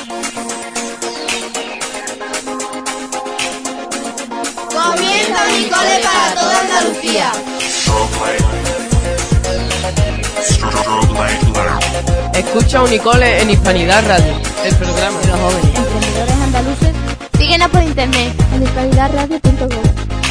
Comienza Unicole para toda Andalucía. Escucha Unicole en Hispanidad Radio, el programa de los jóvenes. Emprendedores andaluces. Síguenos por internet en hispanidadradio.com.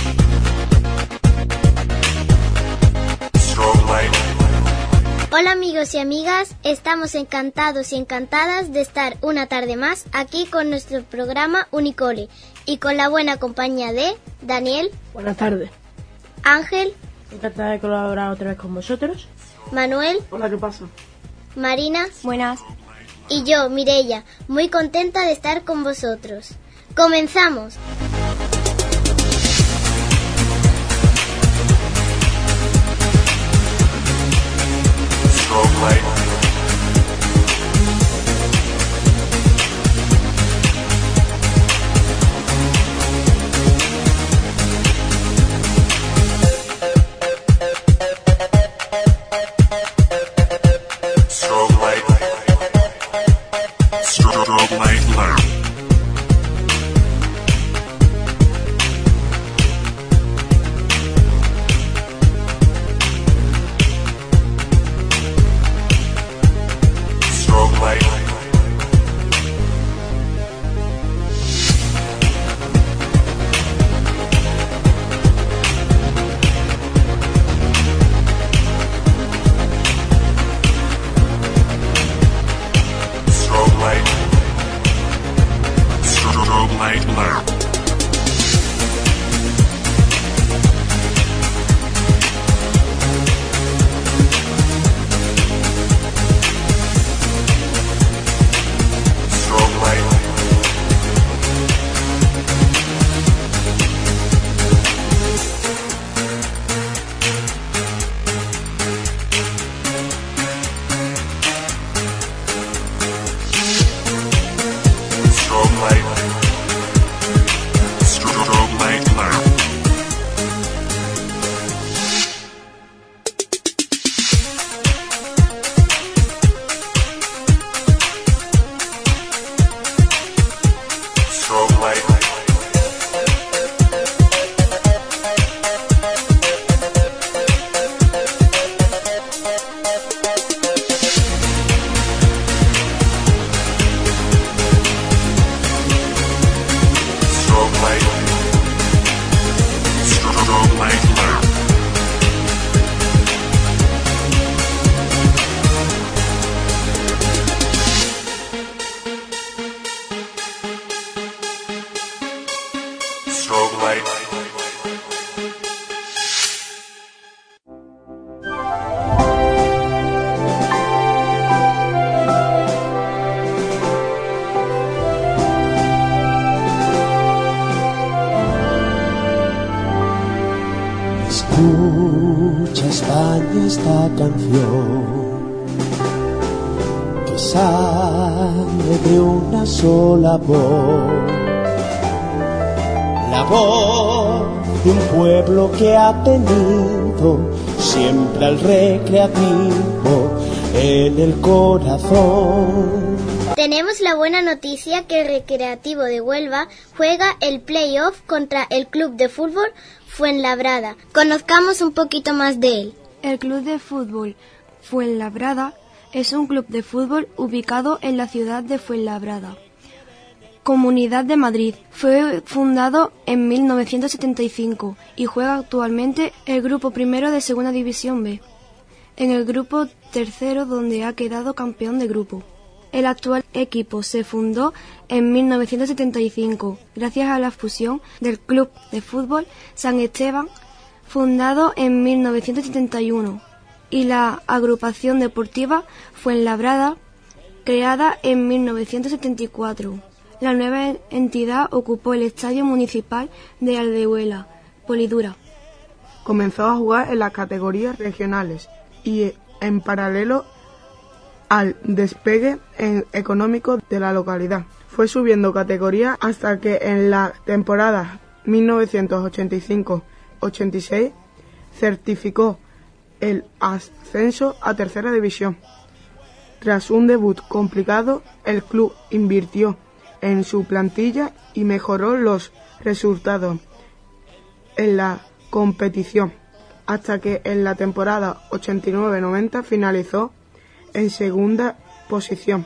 Hola amigos y amigas, estamos encantados y encantadas de estar una tarde más aquí con nuestro programa Unicole y con la buena compañía de Daniel. Buenas tardes. Ángel. Encantada de colaborar otra vez con vosotros. Manuel. Hola, ¿qué pasa? Marina. Buenas. Y yo, Mireia, muy contenta de estar con vosotros. ¡Comenzamos! Escucha España esta canción que sale de una sola voz, la voz de un pueblo que ha tenido siempre al recreativo en el corazón. Tenemos la buena noticia que el Recreativo de Huelva juega el play-off contra el Club de Fútbol Fuenlabrada. Conozcamos un poquito más de él. El Club de Fútbol Fuenlabrada es un club de fútbol ubicado en la ciudad de Fuenlabrada, Comunidad de Madrid. Fue fundado en 1975 y juega actualmente el grupo primero de Segunda División B, en el grupo tercero donde ha quedado campeón de grupo. El actual equipo se fundó en 1975 gracias a la fusión del Club de Fútbol San Esteban, fundado en 1971, y la Agrupación Deportiva Fuenlabrada, creada en 1974. La nueva entidad ocupó el Estadio Municipal de Aldehuela, Polidura. Comenzó a jugar en las categorías regionales y en paralelo al despegue económico de la localidad. Fue subiendo categoría hasta que en la temporada 1985-86 certificó el ascenso a Tercera División. Tras un debut complicado, el club invirtió en su plantilla y mejoró los resultados en la competición, hasta que en la temporada 89-90 finalizó en segunda posición.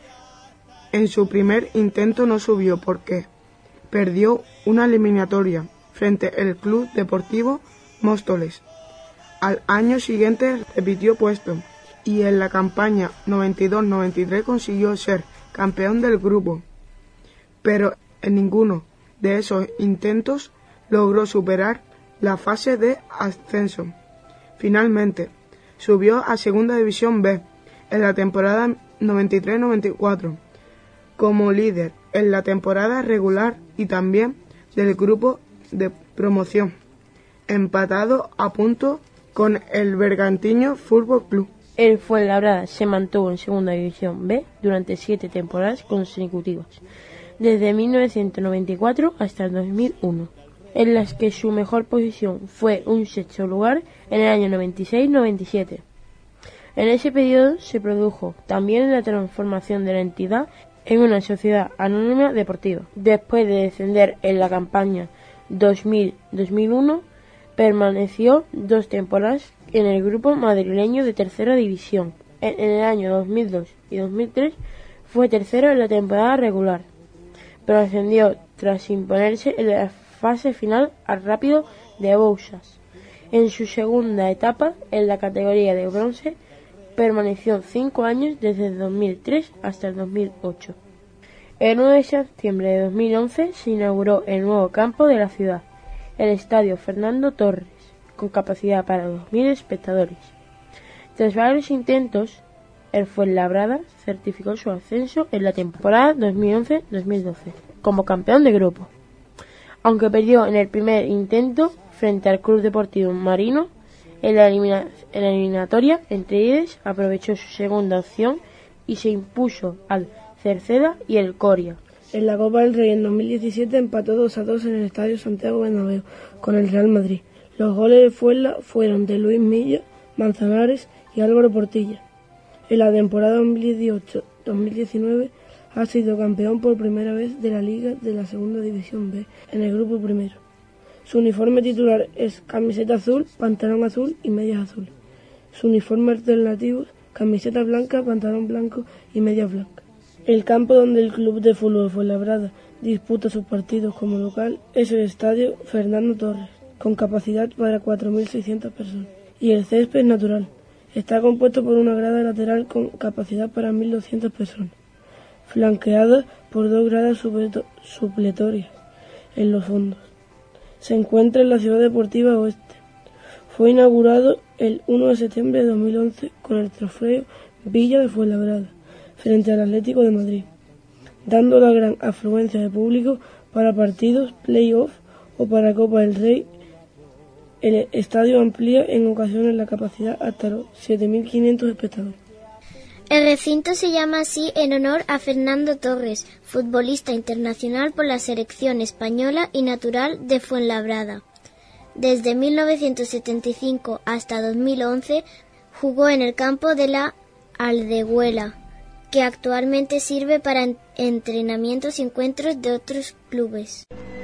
En su primer intento no subió porque perdió una eliminatoria frente al Club Deportivo Móstoles. Al año siguiente repitió puesto y en la campaña 92-93 consiguió ser campeón del grupo, pero en ninguno de esos intentos logró superar la fase de ascenso. Finalmente, subió a Segunda División B en la temporada 93-94 como líder en la temporada regular y también del grupo de promoción, empatado a punto con el Bergantiños Fútbol Club. El Fuenlabrada se mantuvo en Segunda División B durante 7 temporadas consecutivas, desde 1994 hasta el 2001, en las que su mejor posición fue un sexto lugar en el año 96-97. En ese periodo se produjo también la transformación de la entidad en una sociedad anónima deportiva. Después de descender en la campaña 2000-2001, permaneció 2 temporadas en el grupo madrileño de tercera división. En el año 2002 y 2003 fue tercero en la temporada regular, pero ascendió tras imponerse en la fase final al Rápido de Bouzas. En su segunda etapa, en la categoría de bronce, permaneció 5 años desde el 2003 hasta el 2008. El 9 de septiembre de 2011 se inauguró el nuevo campo de la ciudad, el Estadio Fernando Torres, con capacidad para 2.000 espectadores. Tras varios intentos, el Fuenlabrada certificó su ascenso en la temporada 2011-2012 como campeón de grupo, aunque perdió en el primer intento frente al Club Deportivo Marino. En la eliminatoria entre ellos aprovechó su segunda opción y se impuso al Cerceda y el Coria. En la Copa del Rey en 2017 empató 2-2 en el Estadio Santiago Bernabéu con el Real Madrid. Los goles de Fuenla fueron de Luis Milla, Manzanares y Álvaro Portilla. En la temporada 2018-2019 ha sido campeón por primera vez de la Liga de la Segunda División B en el grupo primero. Su uniforme titular es camiseta azul, pantalón azul y medias azules. Su uniforme alternativo, camiseta blanca, pantalón blanco y medias blancas. El campo donde el Club de Fútbol Fuenlabrada disputa sus partidos como local es el Estadio Fernando Torres, con capacidad para 4.600 personas. Y el césped natural. Está compuesto por una grada lateral con capacidad para 1.200 personas, flanqueada por 2 gradas supletorias en los fondos. Se encuentra en la Ciudad Deportiva Oeste. Fue inaugurado el 1 de septiembre de 2011 con el trofeo Villa de Fuenlabrada frente al Atlético de Madrid, dando la gran afluencia de público para partidos, play-off o para Copa del Rey. El estadio amplía en ocasiones la capacidad hasta los 7.500 espectadores. El recinto se llama así en honor a Fernando Torres, futbolista internacional por la selección española y natural de Fuenlabrada. Desde 1975 hasta 2011 jugó en el campo de la Aldehuela, que actualmente sirve para entrenamientos y encuentros de otros clubes.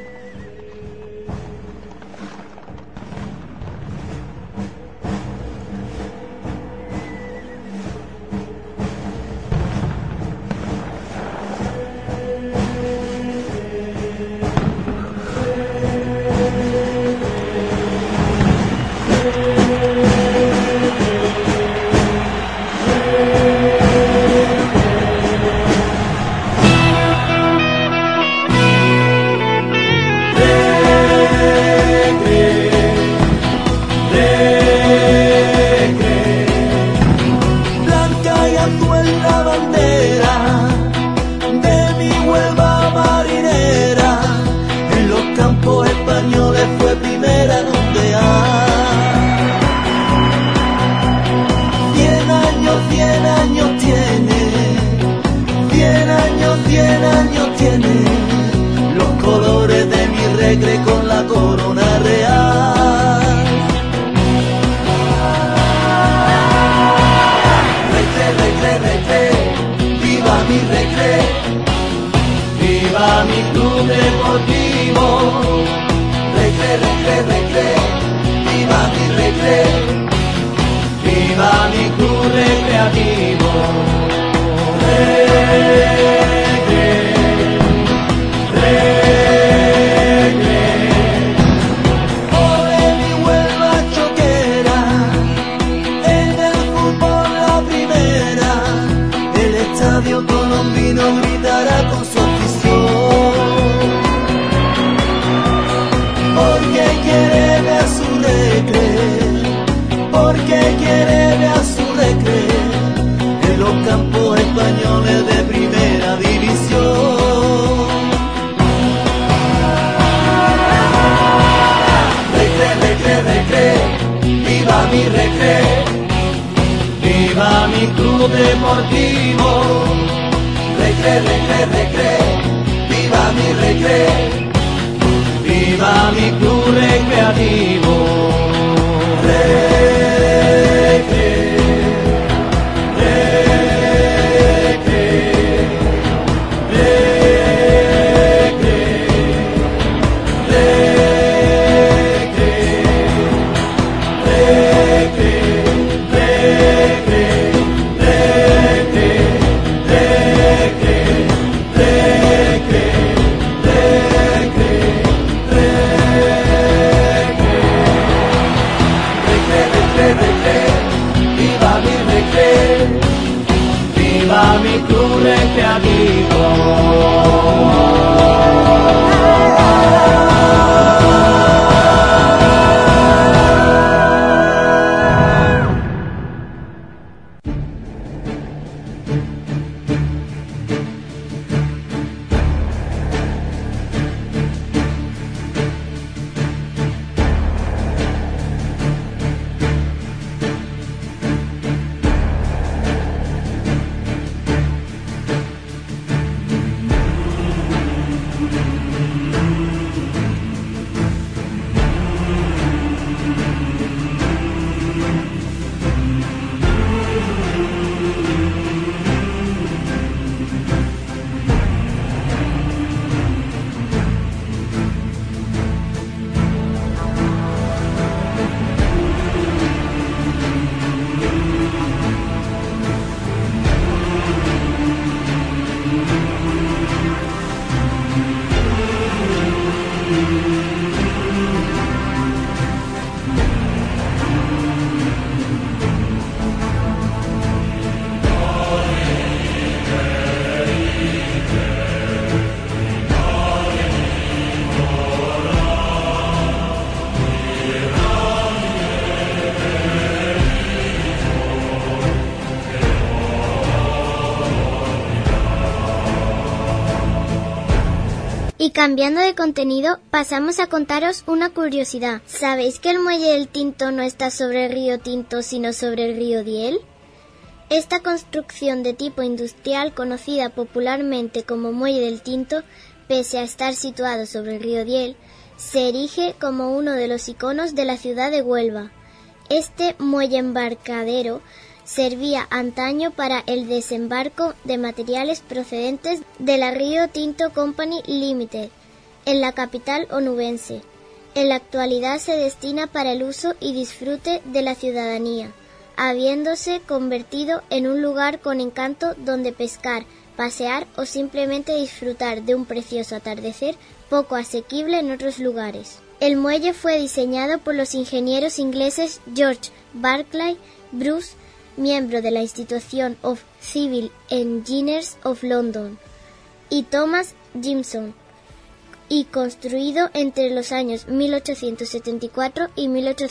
Con la corona real. Recre, recre, recre. recre, viva mi club deportivo. Recre, recre, recre, viva mi recre, viva mi club recreativo. Recre, recre, ole mi Huelva choquera, en el fútbol la primera, el estadio colombino gritará con su afición, porque quiere ver a su recre, porque quiere ver a su recre, en los campos españoles de primera división. Recre, recre, recre, viva mi recre, viva mi club deportivo. Recre, recre, recre, viva mi recre, viva mi club recreativo. Recre, recre, recre, recre, recre, recre, recre, recre, recre, viva mi recre, viva mi club recreativo. Y cambiando de contenido, pasamos a contaros una curiosidad. ¿Sabéis que el muelle del Tinto no está sobre el río Tinto, sino sobre el río Diel? Esta construcción de tipo industrial, conocida popularmente como Muelle del Tinto, pese a estar situado sobre el río Diel, se erige como uno de los iconos de la ciudad de Huelva. Este muelle embarcadero servía antaño para el desembarco de materiales procedentes de la Rio Tinto Company Limited, en la capital onubense. En la actualidad se destina para el uso y disfrute de la ciudadanía, habiéndose convertido en un lugar con encanto donde pescar, pasear o simplemente disfrutar de un precioso atardecer poco asequible en otros lugares. El muelle fue diseñado por los ingenieros ingleses George Barclay Bruce, miembro de la Institution of Civil Engineers of London, y Thomas Jimson, y construido entre los años 1874 y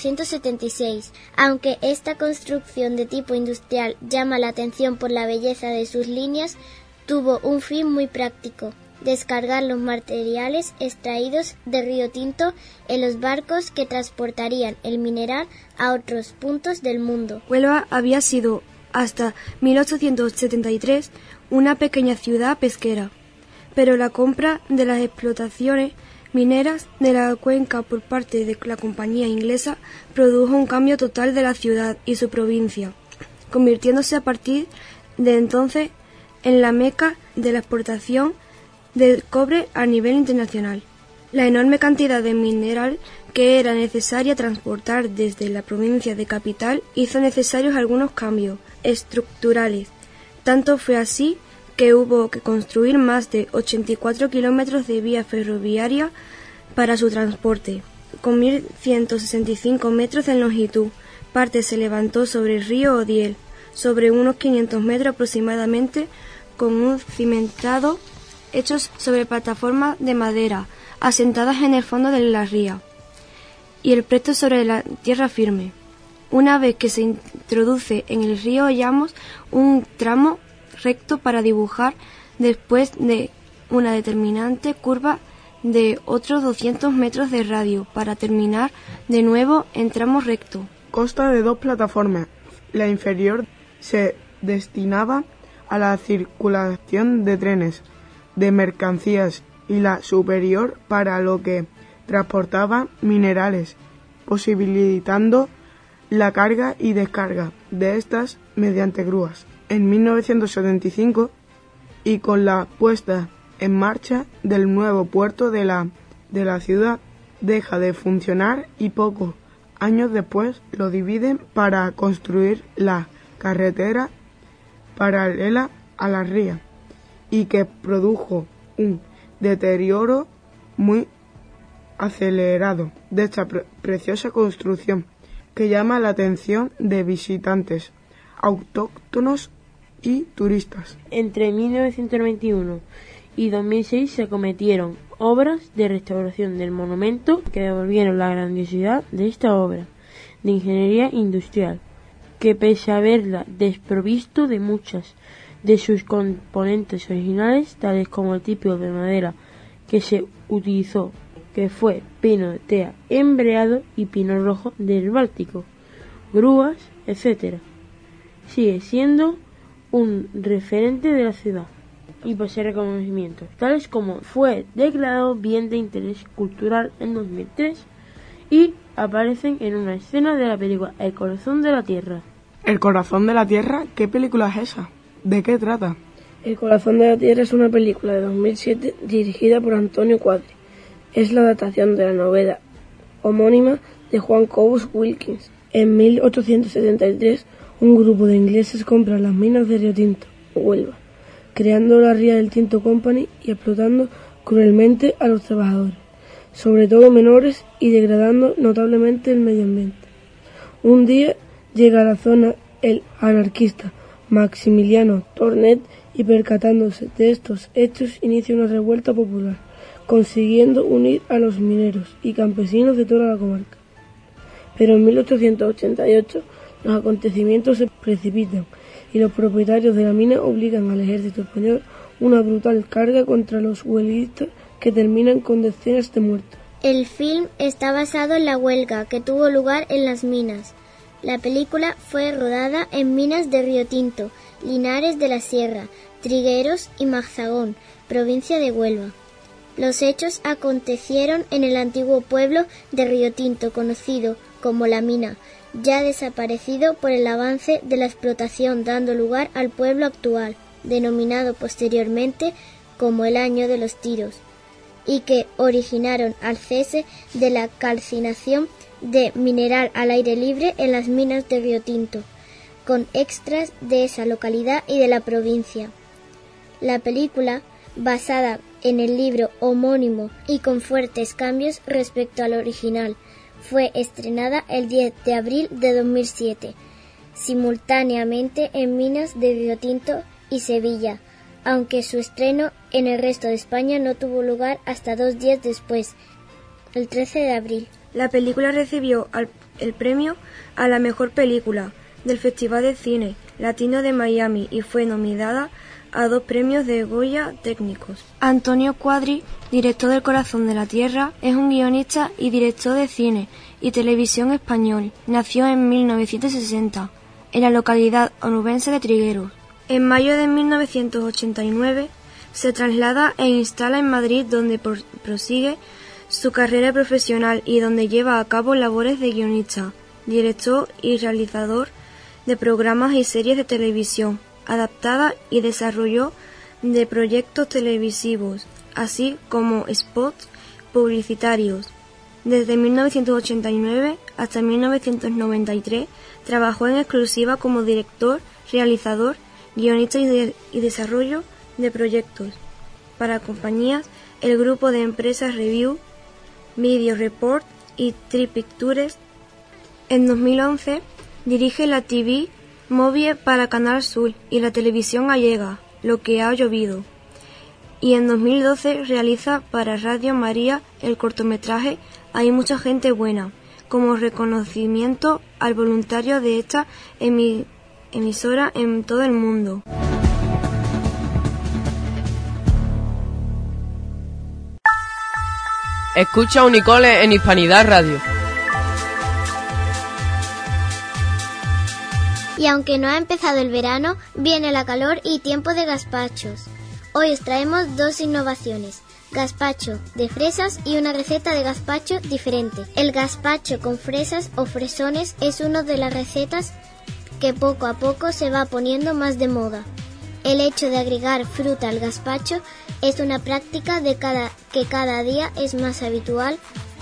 1876. Aunque esta construcción de tipo industrial llama la atención por la belleza de sus líneas, tuvo un fin muy práctico: descargar los materiales extraídos de Río Tinto en los barcos que transportarían el mineral a otros puntos del mundo. Huelva había sido, hasta 1873, una pequeña ciudad pesquera, pero la compra de las explotaciones mineras de la cuenca por parte de la compañía inglesa produjo un cambio total de la ciudad y su provincia, convirtiéndose a partir de entonces en la meca de la exportación del cobre a nivel internacional. La enorme cantidad de mineral que era necesaria transportar desde la provincia de Capital hizo necesarios algunos cambios estructurales. Tanto fue así que hubo que construir más de 84 kilómetros de vía ferroviaria para su transporte, con 1.165 metros en longitud. Parte se levantó sobre el río Odiel, sobre unos 500 metros aproximadamente, con un cimentado hecho sobre plataformas de madera, asentadas en el fondo de la ría, y el resto sobre la tierra firme. Una vez que se introduce en el río hallamos un tramo recto para dibujar después de una determinante curva de otros 200 metros de radio para terminar de nuevo en tramo recto. Consta de 2 plataformas. La inferior se destinaba a la circulación de trenes, de mercancías, y la superior para lo que transportaba minerales, posibilitando la carga y descarga de estas mediante grúas. En 1975, y con la puesta en marcha del nuevo puerto de la ciudad, deja de funcionar y pocos años después lo dividen para construir la carretera paralela a la ría, y que produjo un deterioro muy acelerado de esta preciosa construcción, que llama la atención de visitantes autóctonos y turistas. Entre 1991 y 2006 se acometieron obras de restauración del monumento que devolvieron la grandiosidad de esta obra de ingeniería industrial, que pese a haberla desprovisto de muchas de sus componentes originales, tales como el tipo de madera que se utilizó, que fue pino de tea embreado y pino rojo del Báltico, grúas, etc., sigue siendo un referente de la ciudad y posee reconocimientos, tales como fue declarado bien de interés cultural en 2003 y aparecen en una escena de la película El corazón de la tierra. ¿El corazón de la tierra? ¿Qué película es esa? ¿De qué trata? El corazón de la tierra es una película de 2007 dirigida por Antonio Cuadri. Es la adaptación de la novela homónima de Juan Cobos Wilkins. En 1873, un grupo de ingleses compra las minas de Río Tinto, Huelva, creando la Ría del Tinto Company y explotando cruelmente a los trabajadores, sobre todo menores, y degradando notablemente el medio ambiente. Un día llega a la zona el anarquista Maximiliano Tornet y, percatándose de estos hechos, inicia una revuelta popular, consiguiendo unir a los mineros y campesinos de toda la comarca. Pero en 1888 los acontecimientos se precipitan y los propietarios de la mina obligan al ejército español una brutal carga contra los huelguistas que terminan con decenas de muertos. El film está basado en la huelga que tuvo lugar en las minas. La película fue rodada en minas de Río Tinto, Linares de la Sierra, Trigueros y Mazagón, provincia de Huelva. Los hechos acontecieron en el antiguo pueblo de Río Tinto, conocido como La Mina, ya desaparecido por el avance de la explotación, dando lugar al pueblo actual, denominado posteriormente como el Año de los Tiros, y que originaron al cese de la calcinación de mineral al aire libre en las minas de Río Tinto, con extras de esa localidad y de la provincia. La película, basada en el libro homónimo y con fuertes cambios respecto al original, fue estrenada el 10 de abril de 2007, simultáneamente en minas de Río Tinto y Sevilla, aunque su estreno en el resto de España no tuvo lugar hasta 2 días después, el 13 de abril. La película recibió el premio a la mejor película del Festival de Cine Latino de Miami y fue nominada a 2 premios de Goya técnicos. Antonio Cuadri, director del Corazón de la Tierra, es un guionista y director de cine y televisión español. Nació en 1960 en la localidad onubense de Trigueros. En mayo de 1989 se traslada e instala en Madrid, donde prosigue su carrera profesional y donde lleva a cabo labores de guionista, director y realizador de programas y series de televisión. adaptada y desarrollo de proyectos televisivos, así como spots publicitarios. Desde 1989 hasta 1993 trabajó en exclusiva como director, realizador, guionista y desarrollo de proyectos para compañías, el grupo de empresas Review, Video Report y Tri Pictures. En 2011 dirige la TV Movie para Canal Sur y la televisión gallega, Lo que ha llovido. Y en 2012 realiza para Radio María el cortometraje Hay mucha gente buena, como reconocimiento al voluntario de esta emisora en todo el mundo. Escucha Unicole en Hispanidad Radio. Y aunque no ha empezado el verano, viene la calor y tiempo de gazpachos. Hoy os traemos dos innovaciones, gazpacho de fresas y una receta de gazpacho diferente. El gazpacho con fresas o fresones es una de las recetas que poco a poco se va poniendo más de moda. El hecho de agregar fruta al gazpacho es una práctica que cada día es más habitual.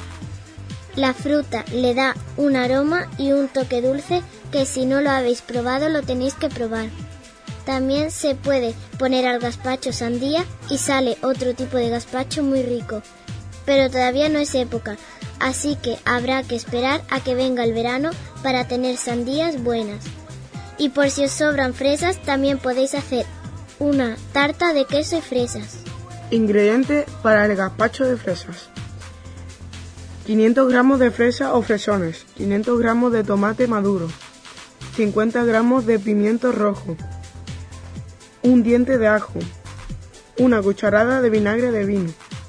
La fruta le da un aroma y un toque dulce que si no lo habéis probado lo tenéis que probar. También se puede poner al gazpacho sandía y sale otro tipo de gazpacho muy rico. Pero todavía no es época, así que habrá que esperar a que venga el verano para tener sandías buenas. Y por si os sobran fresas, también podéis hacer una tarta de queso y fresas. Ingredientes para el gazpacho de fresas: 500 gramos de fresa o fresones, 500 gramos de tomate maduro, 50 gramos de pimiento rojo, un diente de ajo, una cucharada de vinagre de vino,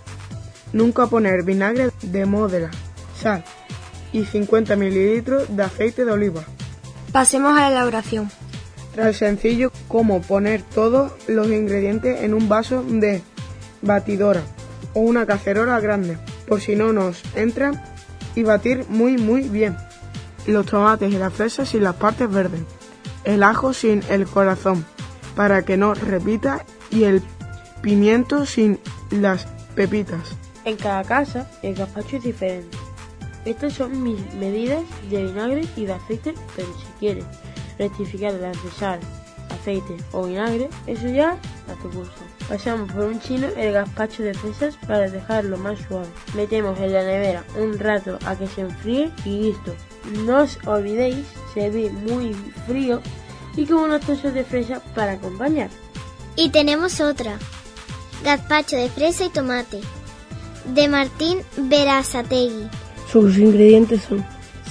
nunca poner vinagre de Módena, sal y 50 mililitros de aceite de oliva. Pasemos a la elaboración. Tan sencillo como poner todos los ingredientes en un vaso de batidora o una cacerola grande, por si no nos entran, y batir muy bien. Los tomates y las fresas sin las partes verdes, el ajo sin el corazón, para que no repita, y el pimiento sin las pepitas. En cada casa el gazpacho es diferente. Estas son mis medidas de vinagre y de aceite, pero si quieres rectificar las de sal, aceite o vinagre, eso ya a tu gusto. Pasamos por un chino el gazpacho de fresas para dejarlo más suave. Metemos en la nevera un rato a que se enfríe y listo. No os olvidéis servir muy frío y con unos trozos de fresa para acompañar. Y tenemos otra, gazpacho de fresa y tomate, de Martín Berasategui. Sus ingredientes son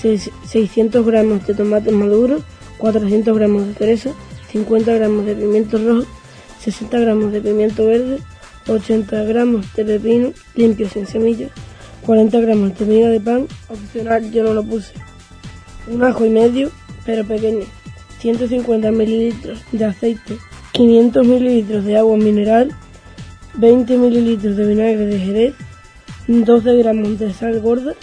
600 gramos de tomate maduro, 400 gramos de fresa, 50 gramos de pimiento rojo, 60 gramos de pimiento verde, 80 gramos de pepino limpio sin semillas, 40 gramos de miga de pan, opcional, yo no lo puse, un ajo y medio, pero pequeño, 150 mililitros de aceite, 500 mililitros de agua mineral, 20 mililitros de vinagre de Jerez, 12 gramos de sal gorda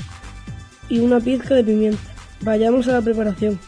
y una pizca de pimienta. Vayamos a la preparación.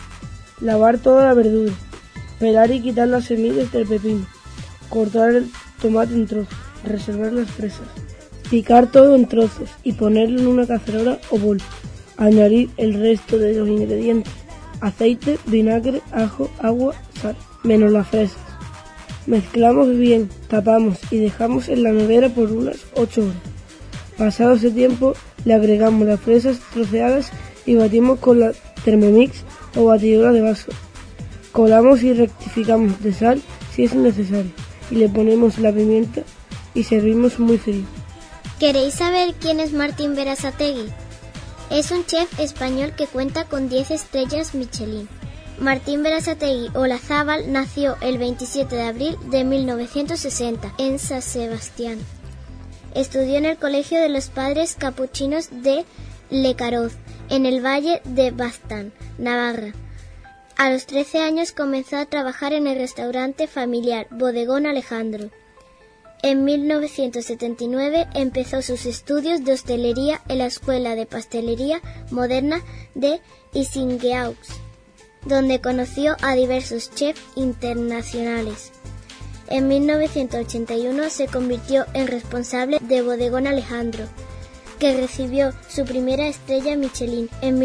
Lavar toda la verdura, pelar y quitar las semillas del pepino, cortar el tomate en trozos, reservar las fresas, picar todo en trozos y ponerlo en una cacerola o bol. Añadir el resto de los ingredientes: aceite, vinagre, ajo, agua, sal, menos las fresas. Mezclamos bien, tapamos y dejamos en la nevera por unas 8 horas. Pasado ese tiempo, le agregamos las fresas troceadas y batimos con la Thermomix o batidora de vaso. Colamos y rectificamos de sal si es necesario y le ponemos la pimienta y servimos muy frío. ¿Queréis saber quién es Martín Berasategui? Es un chef español que cuenta con 10 estrellas Michelin. Martín Berasategui Olazábal nació el 27 de abril de 1960 en San Sebastián. Estudió en el Colegio de los Padres Capuchinos de Lecaroz, en el Valle de Baztán, Navarra. A los 13 años comenzó a trabajar en el restaurante familiar Bodegón Alejandro. En 1979 empezó sus estudios de hostelería en la Escuela de Pastelería Moderna de Isigniaux. donde conoció a diversos chefs internacionales. En 1981 se convirtió en responsable de Bodegón Alejandro, que recibió su primera estrella Michelin en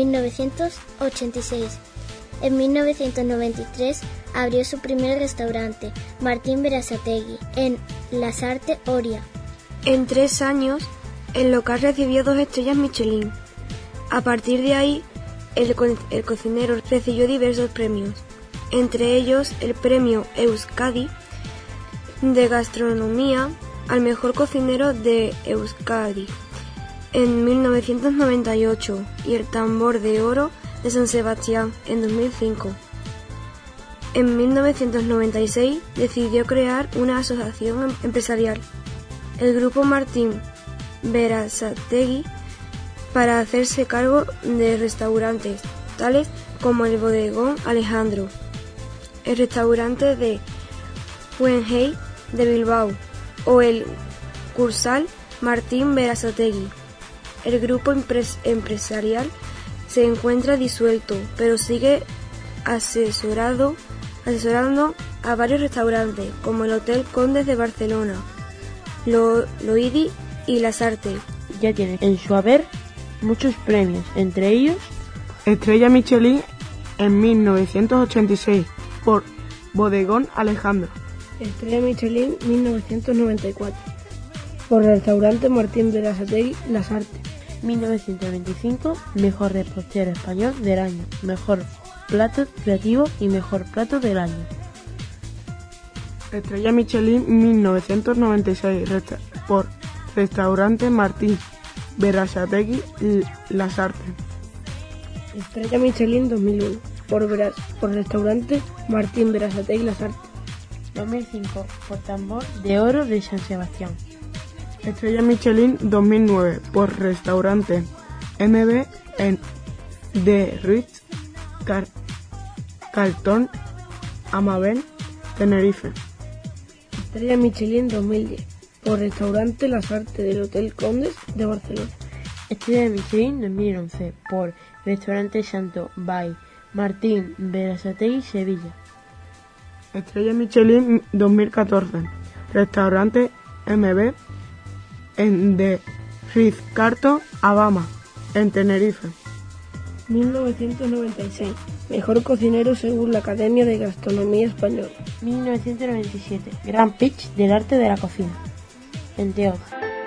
1986. En 1993 abrió su primer restaurante, Martín Berasategui, en Lasarte, Oria. En 3 años, el local recibió 2 estrellas Michelin. A partir de ahí, el cocinero recibió diversos premios, entre ellos el premio Euskadi de gastronomía al mejor cocinero de Euskadi en 1998 y el Tambor de Oro de San Sebastián en 2005. En 1996 decidió crear una asociación empresarial, el Grupo Martín Berasategui, para hacerse cargo de restaurantes tales como el Bodegón Alejandro, el restaurante de Guggenheim de Bilbao o el Cursal Martín Berasategui. El grupo empresarial se encuentra disuelto, pero sigue asesorando a varios restaurantes como el Hotel Condes de Barcelona, Loidi y Lasarte. Ya tiene en su haber muchos premios, entre ellos Estrella Michelin en 1986 por Bodegón Alejandro. Estrella Michelin 1994 por el restaurante Martín Berasategui Lasarte. 1995, mejor repostero español del año, mejor plato creativo y mejor plato del año. Estrella Michelin 1996 por restaurante Martín Berasategui Lasarte. Estrella Michelin 2001 por restaurante Martín Berasategui Lasarte. 2005, por Tambor de Oro de San Sebastián. Estrella Michelin 2009 por restaurante MB en de Ritz Carlton Amabel, Tenerife. Estrella Michelin 2010 por restaurante Lasarte del Hotel Condes de Barcelona. Estrella Michelin 2011 por restaurante Santo by Martín Berasategui Sevilla. Estrella Michelin 2014 restaurante MB en de Ritz Carlton Alabama, en Tenerife. 1996, mejor cocinero según la Academia de Gastronomía Española. 1997, Grand Prix del arte de la cocina, entre otros.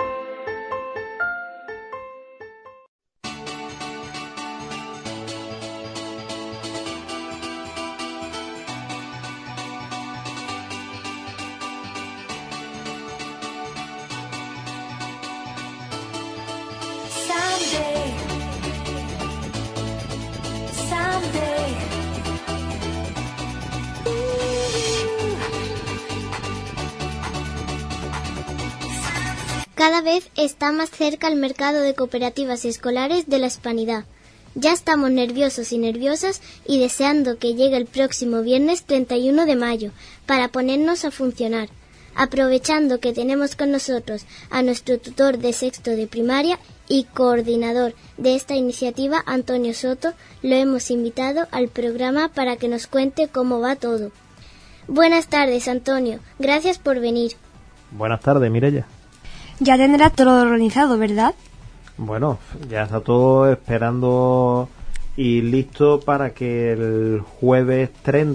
Cada vez está más cerca el mercado de cooperativas escolares de la Hispanidad. Ya estamos nerviosos y nerviosas y deseando que llegue el próximo viernes 31 de mayo para ponernos a funcionar. Aprovechando que tenemos con nosotros a nuestro tutor de sexto de primaria y coordinador de esta iniciativa, Antonio Soto, lo hemos invitado al programa para que nos cuente cómo va todo. Buenas tardes, Antonio. Gracias por venir. Buenas tardes, Mireia. Ya tendrás todo organizado, ¿verdad? Bueno, ya está todo esperando y listo para que el jueves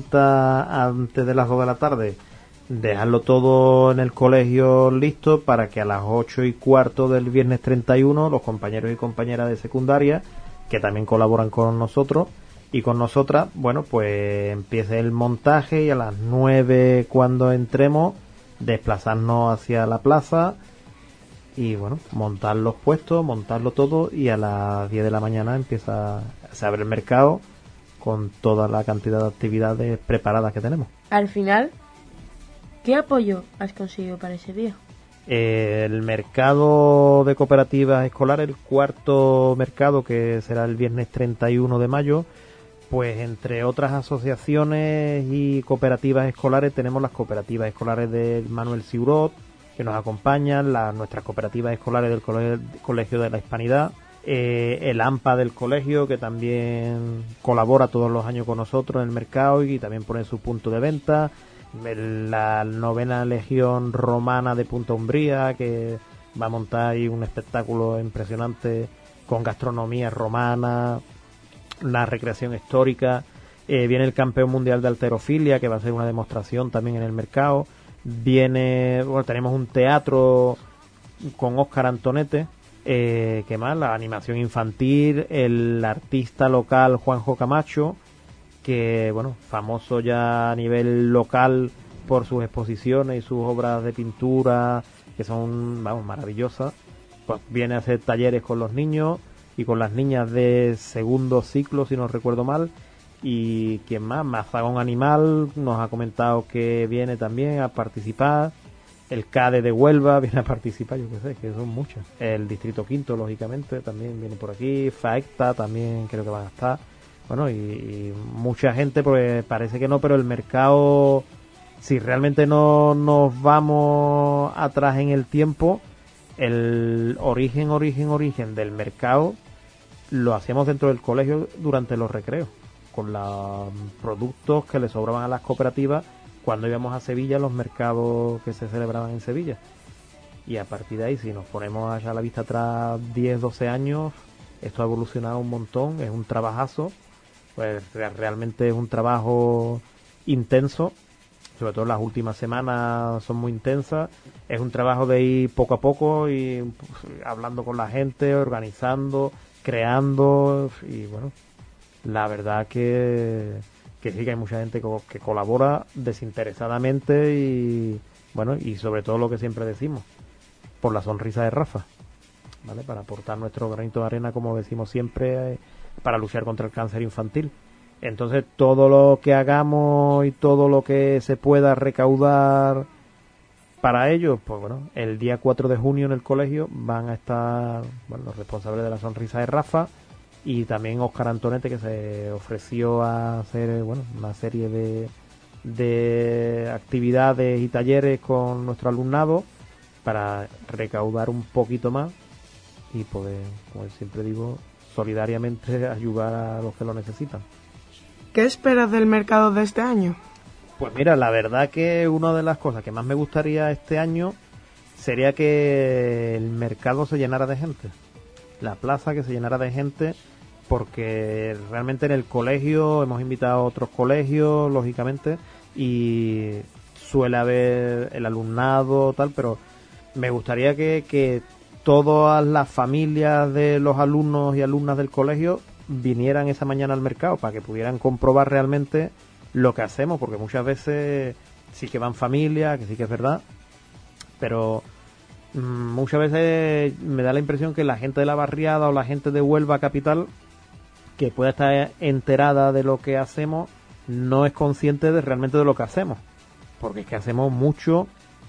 30, antes de las 2 de la tarde, dejarlo todo en el colegio listo para que a las 8:15 del viernes 31 los compañeros y compañeras de secundaria, que también colaboran con nosotros y con nosotras, bueno, pues empiece el montaje y a las 9, cuando entremos, desplazarnos hacia la plaza y bueno, montar los puestos, montarlo todo, y a las 10 de la mañana se abre el mercado con toda la cantidad de actividades preparadas que tenemos. Al final, ¿qué apoyo has conseguido para ese día? El mercado de cooperativas escolares, el cuarto mercado, que será el viernes 31 de mayo, pues entre otras asociaciones y cooperativas escolares tenemos las cooperativas escolares del Manuel Siurot, que nos acompañan, nuestras cooperativas escolares del Colegio de la Hispanidad, el AMPA del colegio, que también colabora todos los años con nosotros en el mercado y también pone su punto de venta, la 9ª Legión Romana de Punta Umbría, que va a montar ahí un espectáculo impresionante con gastronomía romana, la recreación histórica. Viene el campeón mundial de halterofilia, que va a ser una demostración también en el mercado. Tenemos un teatro con Óscar Antonete, que más, la animación infantil, el artista local Juanjo Camacho, que bueno, famoso ya a nivel local por sus exposiciones y sus obras de pintura, que son, vamos, maravillosas. Pues viene a hacer talleres con los niños y con las niñas de segundo ciclo, si no recuerdo mal. Y quien más, Mazagón Animal nos ha comentado que viene también a participar. El CADE de Huelva viene a participar, yo qué sé, que son muchas. El Distrito Quinto, lógicamente, también viene por aquí. FAECTA también creo que van a estar. Bueno, y mucha gente, pues parece que no, pero el mercado, si realmente no nos vamos atrás en el tiempo, el origen del mercado lo hacíamos dentro del colegio durante los recreos, con los productos que le sobraban a las cooperativas cuando íbamos a Sevilla, los mercados que se celebraban en Sevilla. Y a partir de ahí, si nos ponemos allá a la vista atrás 10, 12 años, esto ha evolucionado un montón, es un trabajazo, pues realmente es un trabajo intenso, sobre todo las últimas semanas son muy intensas, es un trabajo de ir poco a poco y pues, hablando con la gente, organizando, creando, y bueno, la verdad que sí que hay mucha gente que colabora desinteresadamente y bueno, y sobre todo lo que siempre decimos, por la sonrisa de Rafa, ¿vale? Para aportar nuestro granito de arena, como decimos siempre, para luchar contra el cáncer infantil. Entonces todo lo que hagamos y todo lo que se pueda recaudar para ello, pues bueno, el día 4 de junio en el colegio van a estar, bueno, los responsables de la sonrisa de Rafa y también Óscar Antonete, que se ofreció a hacer, bueno, una serie de actividades y talleres con nuestro alumnado para recaudar un poquito más y poder, como siempre digo, solidariamente ayudar a los que lo necesitan. ¿Qué esperas del mercado de este año? Pues mira, la verdad que una de las cosas que más me gustaría este año sería que el mercado se llenara de gente, la plaza que se llenara de gente, porque realmente en el colegio hemos invitado a otros colegios, lógicamente, y suele haber el alumnado, tal, pero me gustaría que todas las familias de los alumnos y alumnas del colegio vinieran esa mañana al mercado para que pudieran comprobar realmente lo que hacemos, porque muchas veces sí que van familias, que sí que es verdad, pero muchas veces me da la impresión que la gente de la barriada o la gente de Huelva capital, que pueda estar enterada de lo que hacemos, no es consciente de realmente de lo que hacemos, porque es que hacemos mucho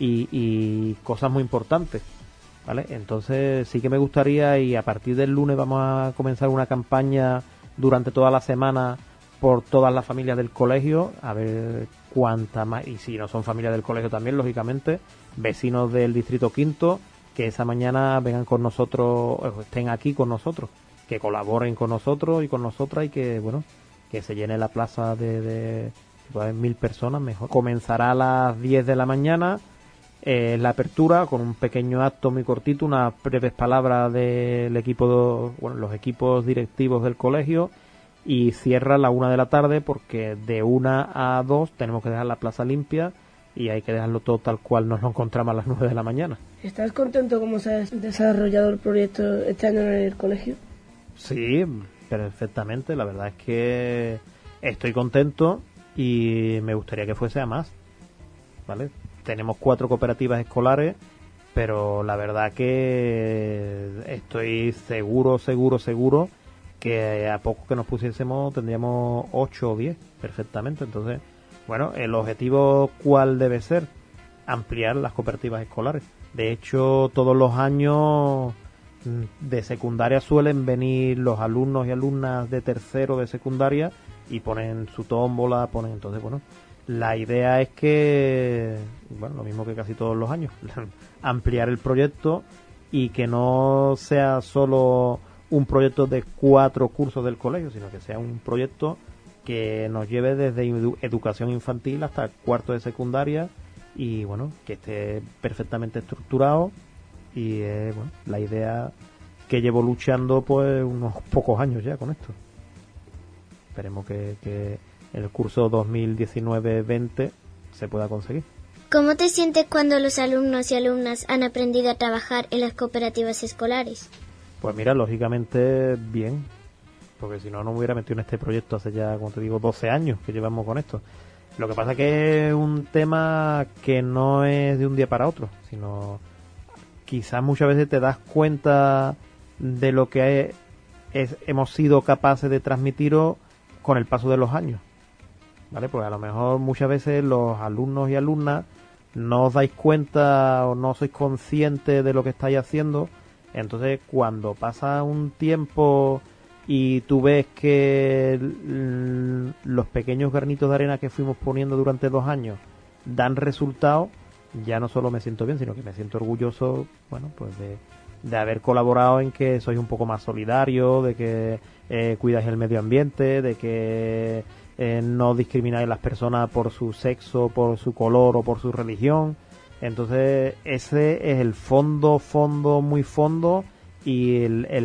y cosas muy importantes, ¿vale? Entonces sí que me gustaría, y a partir del lunes vamos a comenzar una campaña durante toda la semana por todas las familias del colegio, a ver cuánta más, y si no son familias del colegio también, lógicamente, vecinos del Distrito Quinto, que esa mañana vengan con nosotros, estén aquí con nosotros, que colaboren con nosotros y con nosotras, y que, bueno, que se llene la plaza de 1.000 personas mejor. Comenzará a las 10 de la mañana, la apertura, con un pequeño acto muy cortito, unas breves palabras del equipo, los equipos directivos del colegio, y cierra a la 1 de la tarde, porque de 1 a 2 tenemos que dejar la plaza limpia y hay que dejarlo todo tal cual nos lo encontramos a las 9 de la mañana. ¿Estás contento cómo se ha desarrollado el proyecto este año en el colegio? Sí, perfectamente. La verdad es que estoy contento y me gustaría que fuese a más, ¿vale? Tenemos 4 cooperativas escolares, pero la verdad que estoy seguro que a poco que nos pusiésemos tendríamos 8 o 10 perfectamente. Entonces, bueno, el objetivo, ¿cuál debe ser? Ampliar las cooperativas escolares. De hecho, todos los años de secundaria suelen venir los alumnos y alumnas de tercero de secundaria y ponen su tómbola, entonces, bueno, la idea es que, bueno, lo mismo que casi todos los años, ampliar el proyecto y que no sea solo un proyecto de 4 cursos del colegio, sino que sea un proyecto que nos lleve desde educación infantil hasta cuarto de secundaria y bueno, que esté perfectamente estructurado y bueno, la idea que llevo luchando pues unos pocos años ya con esto. Esperemos que en el curso 2019-20 se pueda conseguir. ¿Cómo te sientes cuando los alumnos y alumnas han aprendido a trabajar en las cooperativas escolares? Pues mira, lógicamente bien, porque si no, no me hubiera metido en este proyecto hace ya, como te digo, 12 años que llevamos con esto. Lo que pasa que es un tema que no es de un día para otro, sino quizás muchas veces te das cuenta de lo que hemos sido capaces de transmitiros con el paso de los años, ¿vale? Pues a lo mejor muchas veces los alumnos y alumnas no os dais cuenta o no sois conscientes de lo que estáis haciendo. Entonces cuando pasa un tiempo y tú ves que los pequeños granitos de arena que fuimos poniendo durante 2 años dan resultados, ya no solo me siento bien, sino que me siento orgulloso, bueno, pues de haber colaborado en que sois un poco más solidarios, de que cuidáis el medio ambiente, de que no discrimináis a las personas por su sexo, por su color o por su religión. Entonces ese es el fondo muy fondo y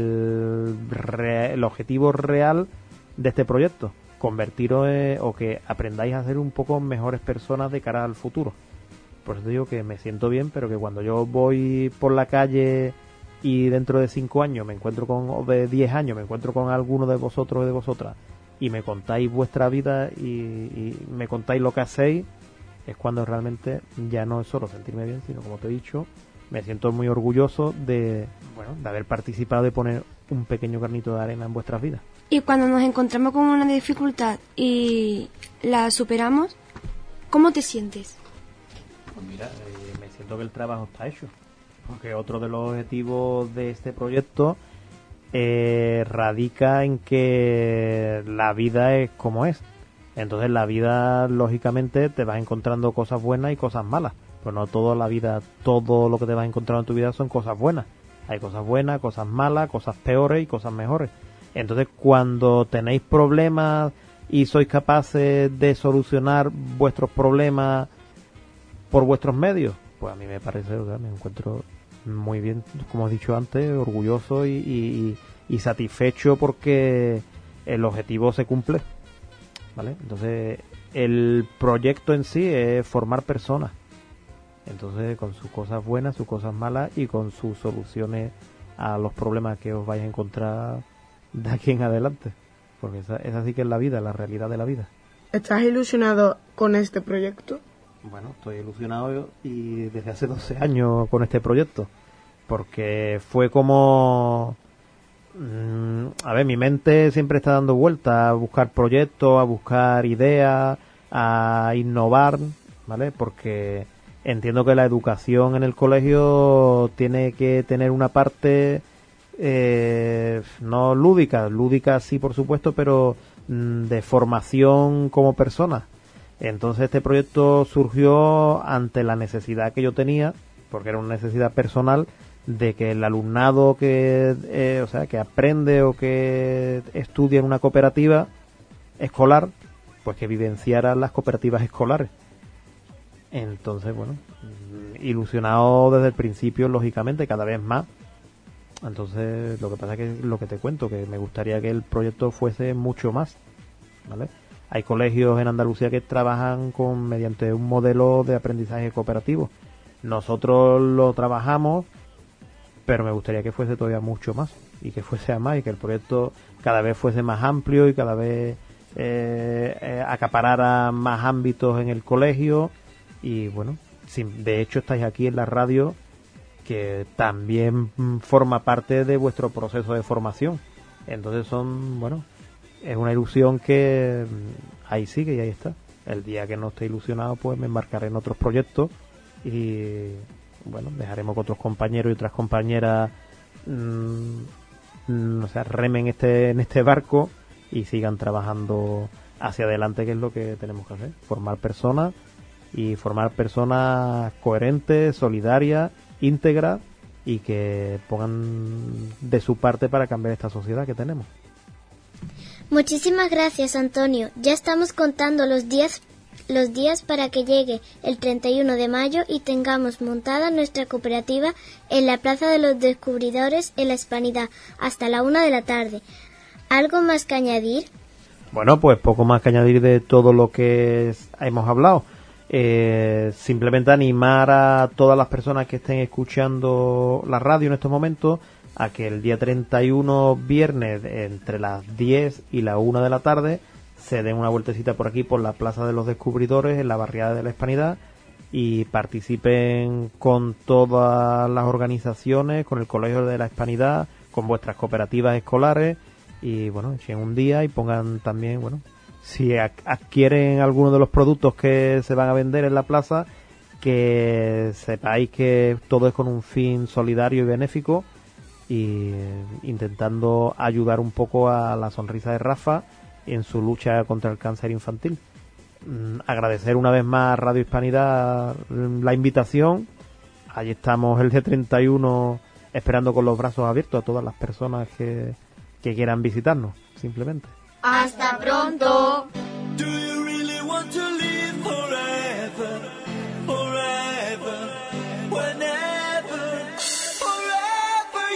el objetivo real de este proyecto, convertiros o que aprendáis a ser un poco mejores personas de cara al futuro. Por eso digo que me siento bien, pero que cuando yo voy por la calle y dentro de 5 años me encuentro o de 10 años me encuentro con alguno de vosotros o de vosotras y me contáis vuestra vida y me contáis lo que hacéis, es cuando realmente ya no es solo sentirme bien, sino, como te he dicho, me siento muy orgulloso de haber participado, de poner un pequeño granito de arena en vuestras vidas. Y cuando nos encontramos con una dificultad y la superamos, ¿cómo te sientes? Pues mira, me siento que el trabajo está hecho, porque otro de los objetivos de este proyecto radica en que la vida es como es. Entonces la vida, lógicamente, te vas encontrando cosas buenas y cosas malas. Pues no toda la vida, todo lo que te vas encontrando en tu vida son cosas buenas. Hay cosas buenas, cosas malas, cosas peores y cosas mejores. Entonces cuando tenéis problemas y sois capaces de solucionar vuestros problemas por vuestros medios, pues a mí me parece, me encuentro muy bien, como he dicho antes, orgulloso y satisfecho porque el objetivo se cumple, ¿vale? Entonces el proyecto en sí es formar personas, entonces con sus cosas buenas, sus cosas malas y con sus soluciones a los problemas que os vais a encontrar de aquí en adelante, porque esa sí que es la vida, la realidad de la vida. ¿Estás ilusionado con este proyecto? Bueno, estoy ilusionado y desde hace 12 años con este proyecto, porque fue como... a ver, mi mente siempre está dando vueltas a buscar proyectos, a buscar ideas, a innovar, ¿vale? Porque entiendo que la educación en el colegio tiene que tener una parte no lúdica sí por supuesto, pero de formación como persona. Entonces este proyecto surgió ante la necesidad que yo tenía, porque era una necesidad personal, de que el alumnado que aprende o que estudia en una cooperativa escolar, pues que vivenciara las cooperativas escolares. Entonces, bueno, ilusionado desde el principio, lógicamente, cada vez más. Entonces, lo que pasa es que lo que te cuento, que me gustaría que el proyecto fuese mucho más, ¿vale? Hay colegios en Andalucía que trabajan mediante un modelo de aprendizaje cooperativo. Nosotros lo trabajamos, pero me gustaría que fuese todavía mucho más y que fuese a más y que el proyecto cada vez fuese más amplio y cada vez acaparara más ámbitos en el colegio. Y bueno, de hecho estáis aquí en la radio, que también forma parte de vuestro proceso de formación. Entonces es una ilusión que ahí sigue y ahí está. El día que no esté ilusionado, pues me embarcaré en otros proyectos y bueno, dejaremos que otros compañeros y otras compañeras remen en este barco y sigan trabajando hacia adelante, que es lo que tenemos que hacer, formar personas coherentes, solidarias, íntegras y que pongan de su parte para cambiar esta sociedad que tenemos. Muchísimas gracias, Antonio. Ya estamos contando los días para que llegue el 31 de mayo y tengamos montada nuestra cooperativa en la Plaza de los Descubridores en La Hispanidad hasta la 1 de la tarde. ¿Algo más que añadir? Bueno, pues poco más que añadir de todo lo que hemos hablado. Simplemente animar a todas las personas que estén escuchando la radio en estos momentos a que el día 31 viernes entre las 10 y la 1 de la tarde se den una vueltecita por aquí por la Plaza de los Descubridores en la barriada de La Hispanidad y participen con todas las organizaciones, con el Colegio de La Hispanidad, con vuestras cooperativas escolares y bueno, echen un día y pongan también, bueno, si adquieren alguno de los productos que se van a vender en la plaza, que sepáis que todo es con un fin solidario y benéfico y intentando ayudar un poco a la sonrisa de Rafa en su lucha contra el cáncer infantil. Agradecer una vez más a Radio Hispanidad la invitación. Allí estamos el día 31 esperando con los brazos abiertos a todas las personas que quieran visitarnos, simplemente. ¡Hasta pronto! Do you really want to live forever, forever, whenever, forever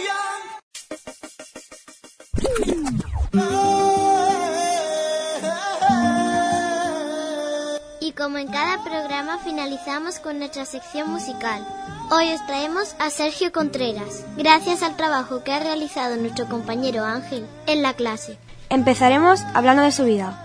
Y como en cada programa finalizamos con nuestra sección musical. Hoy os traemos a Sergio Contreras, gracias al trabajo que ha realizado nuestro compañero Ángel en la clase. Empezaremos hablando de su vida.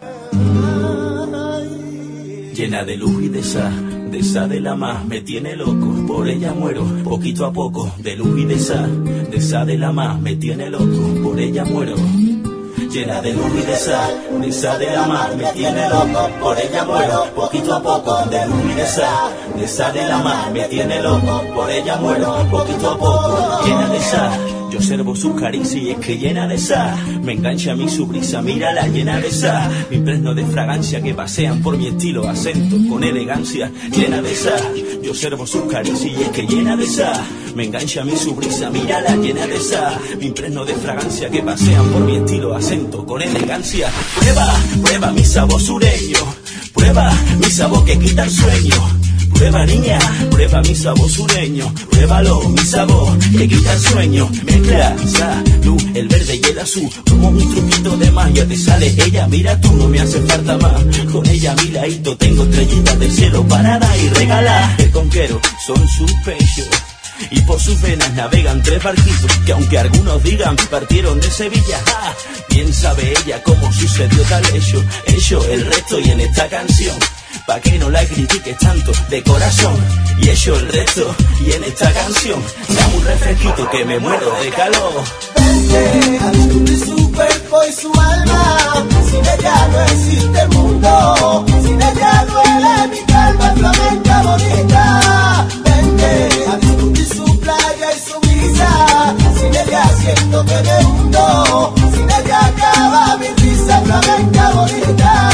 Llena de luz y de esa de la más me tiene loco, por ella muero poquito a poco, de luz y de esa de la más me tiene loco, por ella muero. Llena de luz y de esa de la más me tiene loco, por ella muero poquito a poco, de luz y de esa de la más me tiene loco, por ella muero poquito a poco. Llena de esa, yo observo sus caricias y es que llena de esa, me engancha a mí su brisa, mírala llena de esa, me impregno de fragancia que pasean por mi estilo, acento con elegancia, llena de esa, yo observo sus caricias y es que llena de esa, me engancha a mí su brisa, mírala llena de esa, me impregno de fragancia que pasean por mi estilo, acento con elegancia. Prueba, prueba mi sabor sureño, prueba mi sabor que quita el sueño. Prueba niña, prueba mi sabor sureño, pruébalo, mi sabor que quita el sueño. Mezcla salud, el verde y el azul, como un truquito de magia te sale ella. Mira tú, no me hace falta más, con ella a mi ladito tengo estrellitas del cielo para dar y regalar. El conquero son sus pechos y por sus venas navegan tres barquitos que aunque algunos digan partieron de Sevilla, bien sabe ella cómo sucedió tal hecho el resto y en esta canción. Pa' que no la critiques tanto de corazón y hecho el resto y en esta canción dame un refresquito que me muero de calor. Vente a descubrir su cuerpo y su alma, sin ella no existe el mundo, sin ella duele mi calma flamenca bonita. Vente a descubrir su playa y su brisa, sin ella siento que me hundo, sin ella acaba mi risa flamenca bonita.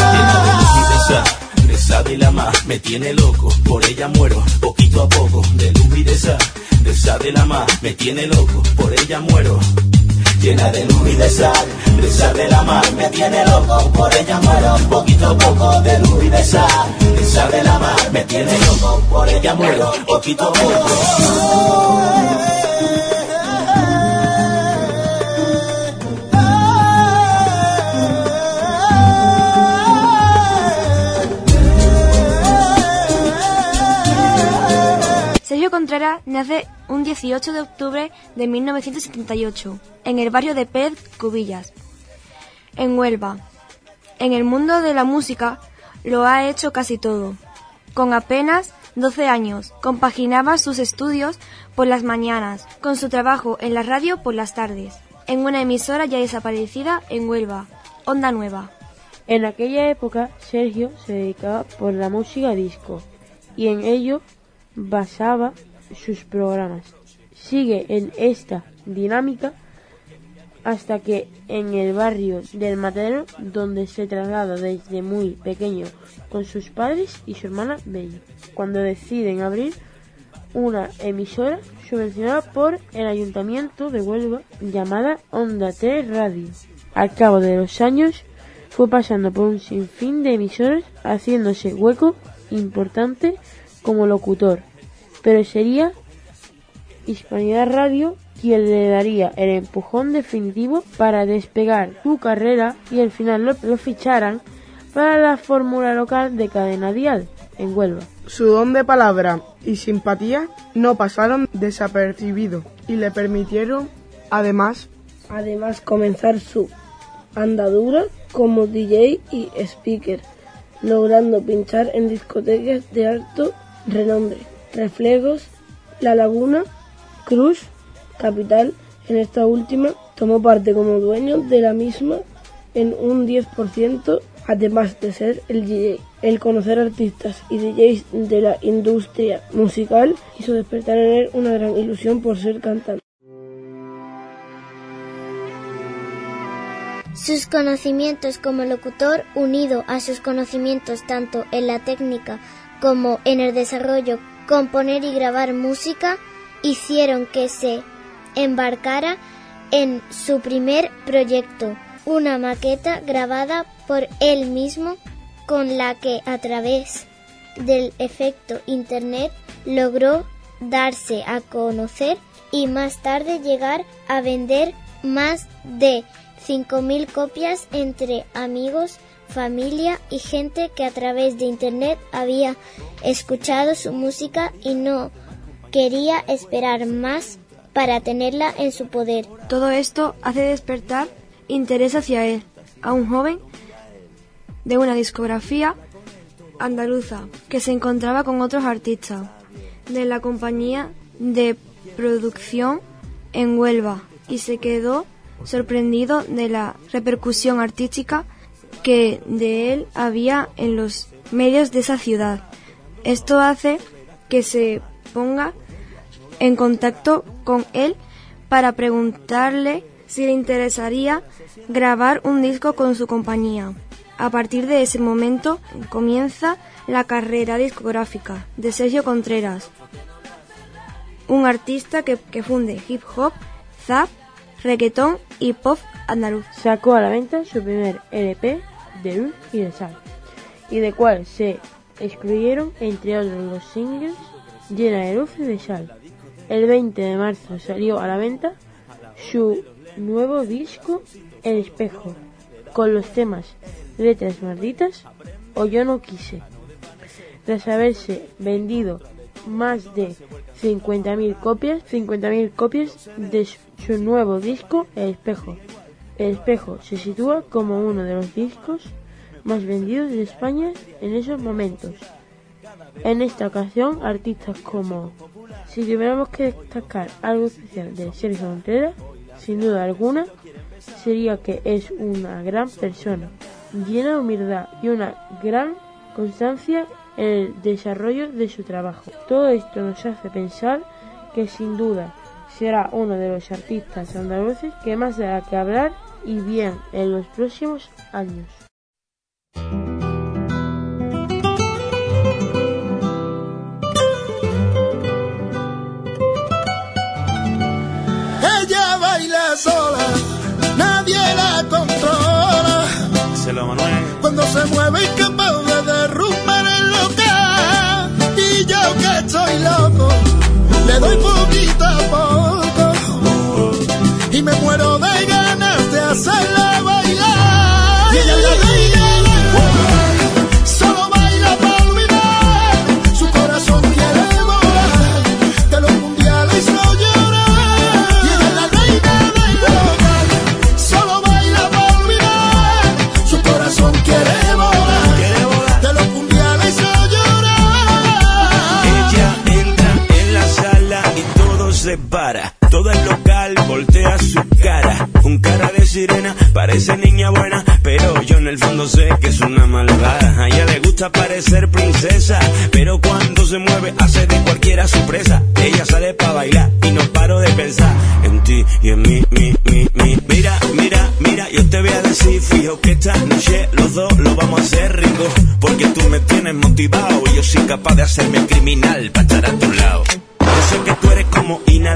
De la más me tiene loco, por ella muero poquito a poco, de luz y de esa de la más me tiene loco, por ella muero. Llena de luz y de esa de la más me tiene loco, por ella muero poquito a poco, de luz y de esa de la más me tiene loco, por ella muero poquito a poco. Sergio Contreras nace un 18 de octubre de 1978 en el barrio de Pez, Cubillas, en Huelva. En el mundo de la música lo ha hecho casi todo. Con apenas 12 años compaginaba sus estudios por las mañanas con su trabajo en la radio por las tardes, en una emisora ya desaparecida en Huelva, Onda Nueva. En aquella época Sergio se dedicaba por la música disco y en ello basaba sus programas. Sigue en esta dinámica hasta que en el barrio del Matadero, donde se traslada desde muy pequeño con sus padres y su hermana Bella, cuando deciden abrir una emisora subvencionada por el Ayuntamiento de Huelva llamada Onda 3 Radio. Al cabo de los años fue pasando por un sinfín de emisoras, haciéndose hueco importante como locutor, pero sería Hispanidad Radio quien le daría el empujón definitivo para despegar su carrera y al final lo ficharan para la fórmula local de Cadena Dial en Huelva. Su don de palabra y simpatía no pasaron desapercibidos y le permitieron además comenzar su andadura como DJ y speaker, logrando pinchar en discotecas de alto renombre: Reflejos, La Laguna, Cruz, Capital. En esta última tomó parte como dueño de la misma en un 10%, además de ser el DJ. El conocer artistas y DJs de la industria musical hizo despertar en él una gran ilusión por ser cantante. Sus conocimientos como locutor, unido a sus conocimientos tanto en la técnica como en el desarrollo, componer y grabar música, hicieron que se embarcara en su primer proyecto, una maqueta grabada por él mismo, con la que a través del efecto internet logró darse a conocer y más tarde llegar a vender más de 5.000 copias entre amigos, familia y gente que a través de internet había escuchado su música y no quería esperar más para tenerla en su poder. Todo esto hace despertar interés hacia él, a un joven de una discografía andaluza que se encontraba con otros artistas de la compañía de producción en Huelva y se quedó sorprendido de la repercusión artística que de él había en los medios de esa ciudad. Esto hace que se ponga en contacto con él para preguntarle si le interesaría grabar un disco con su compañía. A partir de ese momento comienza la carrera discográfica de Sergio Contreras, un artista que funde hip hop, zap, reggaetón y pop andaluz. Sacó a la venta su primer LP de Luz y de Sal, y de cual se excluyeron entre otros los singles Llena de Luz y de Sal. El 20 de marzo salió a la venta su nuevo disco El Espejo, con los temas Letras Malditas o Yo No Quise. Tras haberse vendido más de 50.000 copias de su nuevo disco El Espejo. El Espejo se sitúa como uno de los discos más vendidos de España en esos momentos. En esta ocasión, artistas como, si tuviéramos que destacar algo especial de Sergio Contreras, sin duda alguna, sería que es una gran persona, llena de humildad y una gran constancia en el desarrollo de su trabajo. Todo esto nos hace pensar que sin duda será uno de los artistas andaluces que más dará que hablar y bien en los próximos años. Ella baila sola, nadie la controla. Cuando se mueve es capaz de derrumbar el local. Y yo que estoy loco, le doy poquito a poco y me muero de ganas de hacerla bailar. Y ella es la reina del rock, solo baila para olvidar. Su corazón quiere volar, de los mundiales hizo llorar. Y ella es la reina del rock, solo baila para olvidar. Su corazón quiere volar, de los mundiales hizo llorar. Ella entra en la sala y todo se para. Todo el local voltea su cara, con cara de sirena, parece niña buena, pero yo en el fondo sé que es una malvada. A ella le gusta parecer princesa, pero cuando se mueve hace de cualquiera su presa. Ella sale pa' bailar y no paro de pensar en ti y en mí. Mira, mira, mira, yo te voy a decir, fijo que esta noche los dos lo vamos a hacer rico, porque tú me tienes motivado y yo soy capaz de hacerme criminal para estar a tu lado.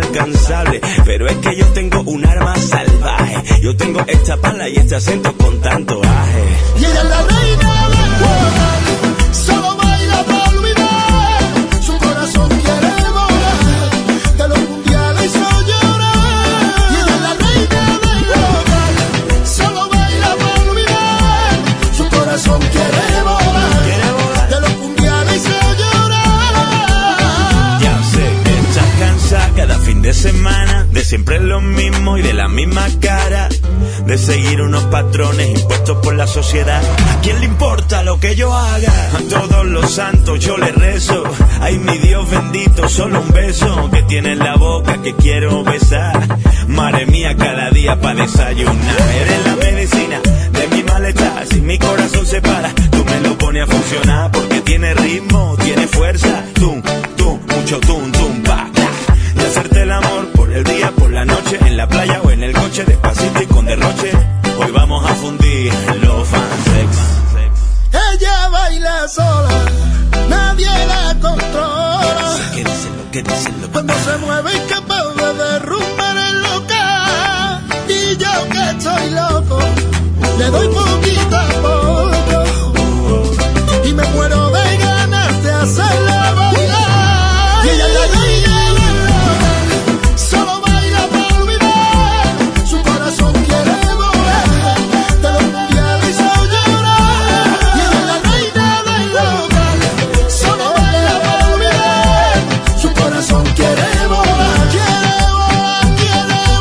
inalcanzable, pero es que yo tengo un arma salvaje. Yo tengo esta pala y este acento con tanto aje. Y ella es la reina del juego, solo baila para olvidar. Su corazón quiere volar, de los mundiales hizo llorar. Y ella es la reina del juego, solo baila para olvidar. Su corazón quiere volar, de los mundiales hizo llorar. Ya sé que estás cansada cada fin de semana de siempre lo mismo y de la misma cara, de seguir unos patrones impuestos por la sociedad. ¿A quién le importa lo que yo haga? A todos los santos yo le rezo. Ay, mi Dios bendito, solo un beso que tiene en la boca que quiero besar. Madre mía, cada día para desayunar. Eres la medicina de mi malestar. Si mi corazón se para, tú me lo pones a funcionar. Porque tiene ritmo, tiene fuerza. Tum, tum, mucho tum, tum, pa, pa. Y hacerte el amor por el día, por la noche, en la playa o en el coche, despacito y con derroche. Hoy vamos a fundir los fansex. Ella baila sola, nadie la controla. ¿Qué dice lo Cuando se mueve es capaz de derrumbar el local. Y yo que estoy loco, le doy poquito a poco. Y me muero de ganas de hacerla bailar. Y ella la reina del rock, solo baila para olvidar. Su corazón quiere volar, de los mundiales hizo llorar. Y ella es la reina del rock, solo baila para olvidar. Su corazón quiere volar, quiere volar, quiere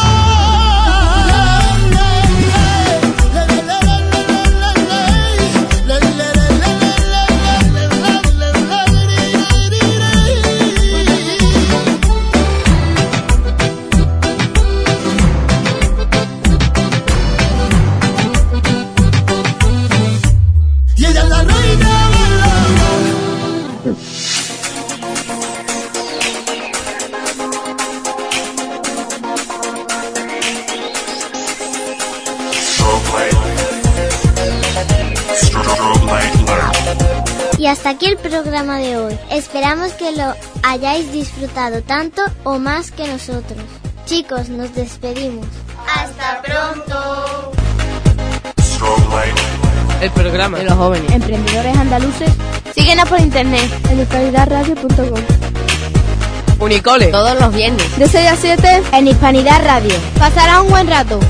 y ella es la reina del rock. Y hasta aquí el programa de hoy. Esperamos que lo hayáis disfrutado tanto o más que nosotros. Chicos, nos despedimos. Hasta pronto. El programa de los jóvenes. Emprendedores andaluces. Síguenos por internet. En hispanidadradio.com. Unicole. Todos los viernes. De 6 a 7 en Hispanidad Radio. Pasará un buen rato.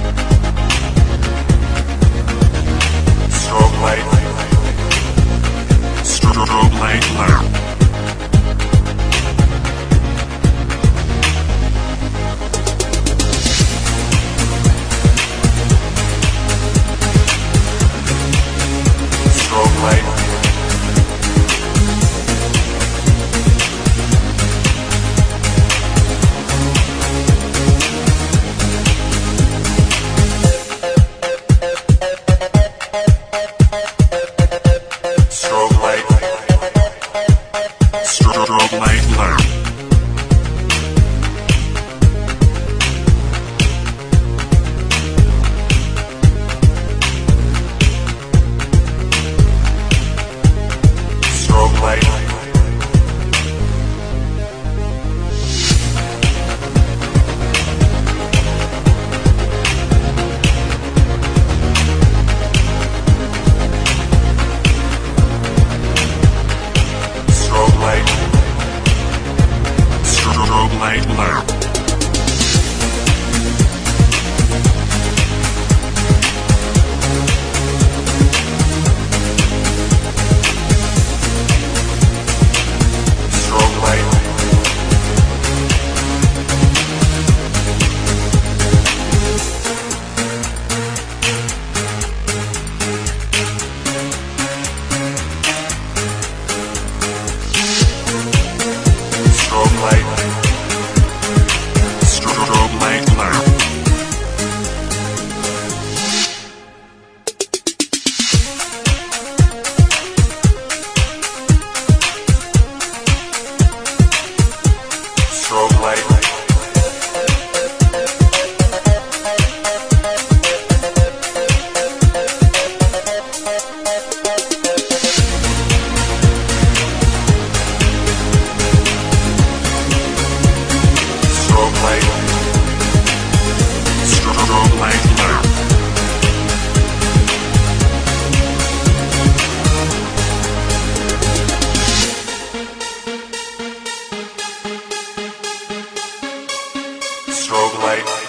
strobe light.